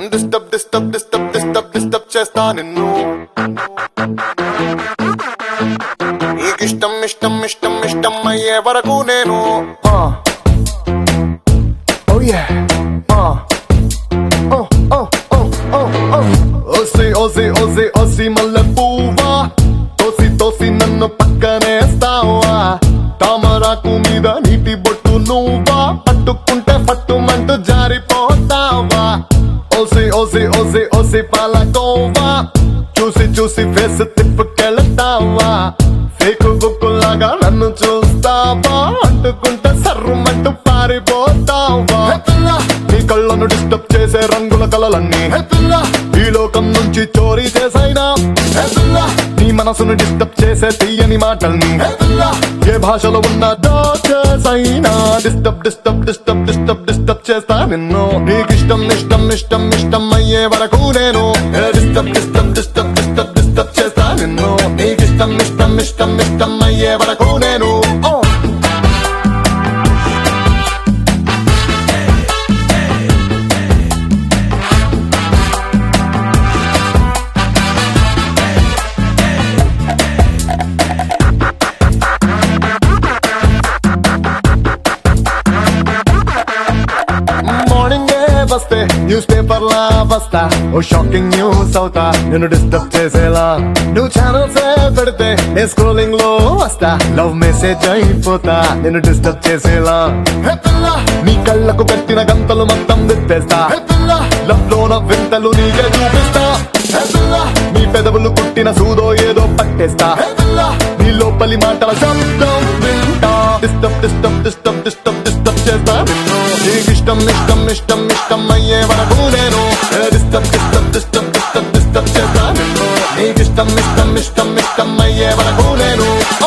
Disturb చేస్తా నిన్ను. నీకిష్టం ఇష్టం ఇష్టం ఇష్టం అయ్యే వరకు నేను ఓసి మల్లె పువ్వా తోసి తోసి నన్ను పక్కనేస్తావా, తామరాకు మీద నీటి బొట్టు నువ్వా, పట్టుకుంటే పట్టుమంటూ జారిపోతావా. ఓసి ఓసి ఓసి ఓసి పాలకోవా, చూసి చూసి ఫేస్ తిప్పుకెళ్తావా, ఫేక్ బుక్కులాగా నన్ను చూస్తావా, అంటుకుంటే సర్రుమంటూ పారిపోతావా. నీ కళ్ళను డిస్టర్బ్ చేసే రంగుల కలలన్నీ ఈ లోకం నుంచి చోరీ చేసైనా, నీ మనసును డిస్టర్బ్ చేసే తీయని మాటల్ని ఏ భాషలో ఉన్న దాచేసైనా, disturb disturb disturb disturb disturb చేస్తా నిన్ను. నీకిష్టం ఇష్టం ఇష్టం ఇష్టం అయ్యే వరకు నేను disturb disturb disturb disturb disturb చేస్తా నిన్ను. నీకిష్టం ఇష్టం ఇష్టం ఇష్టం అయ్యే వరకు నేను వస్తే న్యూస్ పేపర్ లా వస్తా, ఓ షాకింగ్ న్యూస్ అవుతా నేను డిస్టర్బ్ చేసేలా. నువ్వు ఛానల్స్ పెడితే నేను స్క్రోలింగ్ లో వస్తా, లవ్ మెసేజ్ అయిపోతా నేను డిస్టర్బ్ చేసేలా. నీ కళ్ళకు పెట్టిన గంతలు మొత్తం విప్పేస్తా, లవ్ లోన వింతలు నీకే చూపిస్తా. నీ పెదవులు కుట్టిన సూదో ఏదో పట్టేస్తా, నీ లోపలి మాటల శబ్దం వింటా. Disturb disturb disturb disturb disturb చేస్తా. నీకిష్టం ఇష్టం ఇష్టం ఇష్టం అయ్యే వరకు నేను disturb disturb disturb disturb disturb చేస్తా నిన్ను. నీకిష్టం ఇష్టం ఇష్టం ఇష్టం అయ్యే వరకు నేను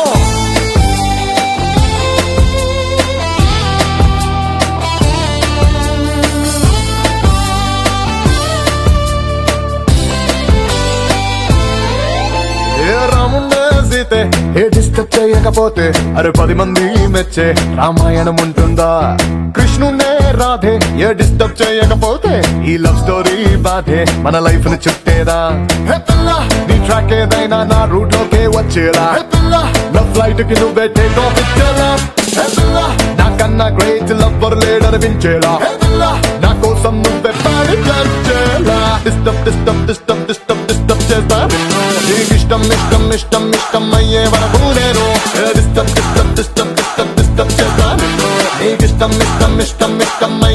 ఏ డిస్టర్బ్ చేయకపోతే అరే 10 మంది మెచ్చే రామాయణం ఉంటుందా. కృష్ణునే రాధే ఏ డిస్టర్బ్ చేయకపోతే ఈ లవ్ స్టోరీ బాధే మన లైఫ్ ని చుట్టేదా. నీ ట్రాక్ ఏదైనా నా రూట్ లోకే వచ్చేలా, లవ్ ఫ్లైట్ కి నువ్వే టేక్ ఆఫ్ ఇచ్చేలా. నాకన్నా గ్రేట్ లవ్వర్ లేడనిపించేలా, నా కోసం నువ్వే పాడి చేలా. Disturb disturb disturb disturb disturb చేస్తా. నీకిష్టం ఇష్టం ఇష్టం ఇష్టం అయ్యే వరకు నేను disturb disturb disturb disturb disturb చేస్తా. నీకిష్టం ఇష్టం ఇష్టం ఇష్టం